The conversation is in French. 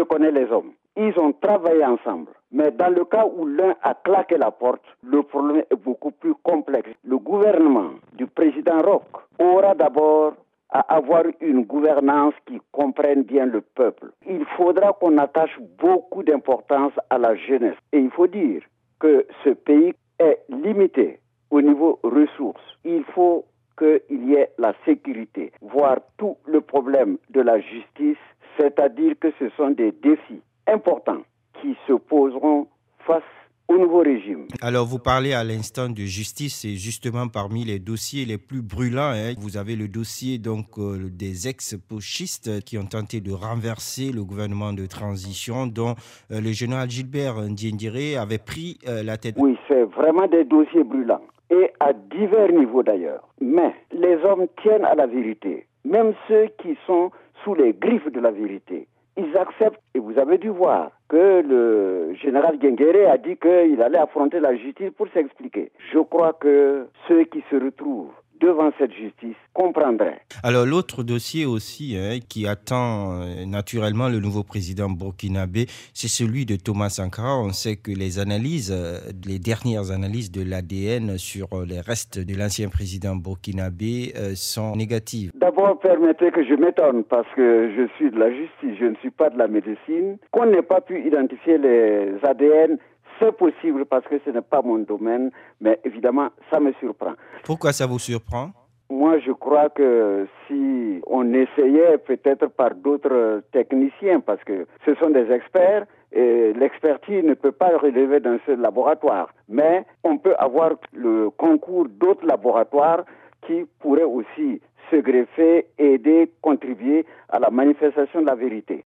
connais les hommes. Ils ont travaillé ensemble. Mais dans le cas où l'un a claqué la porte, le problème est beaucoup plus complexe. Le gouvernement du président Roch aura d'abord à avoir une gouvernance qui comprenne bien le peuple. Il faudra qu'on attache beaucoup d'importance à la jeunesse. Et il faut dire que ce pays est limité au niveau ressources. Il faut qu'il y ait la sécurité, voire tout le problème de la justice, c'est-à-dire que ce sont des défis importants qui se poseront face au nouveau régime. Alors, vous parlez à l'instant de justice, et justement parmi les dossiers les plus brûlants, vous avez le dossier des ex-putschistes qui ont tenté de renverser le gouvernement de transition, dont le général Gilbert Ndiéndéré avait pris la tête. Oui, c'est vraiment des dossiers brûlants, et à divers niveaux d'ailleurs. Mais les hommes tiennent à la vérité, même ceux qui sont sous les griffes de la vérité. Ils acceptent, et vous avez dû voir que le général Gengere a dit qu'il allait affronter la justice pour s'expliquer. Je crois que ceux qui se retrouvent devant cette justice comprendraient. Alors l'autre dossier aussi qui attend naturellement le nouveau président burkinabé, c'est celui de Thomas Sankara. On sait que les dernières analyses de l'ADN sur les restes de l'ancien président burkinabé sont négatives. D'abord, permettez que je m'étonne parce que je suis de la justice, je ne suis pas de la médecine. Qu'on n'ait pas pu identifier les ADN, c'est possible parce que ce n'est pas mon domaine, mais évidemment, ça me surprend. Pourquoi ça vous surprend ? Moi, je crois que si on essayait peut-être par d'autres techniciens, parce que ce sont des experts, et l'expertise ne peut pas relever d'un seul laboratoire, mais on peut avoir le concours d'autres laboratoires qui pourraient aussi se greffer, aider, contribuer à la manifestation de la vérité.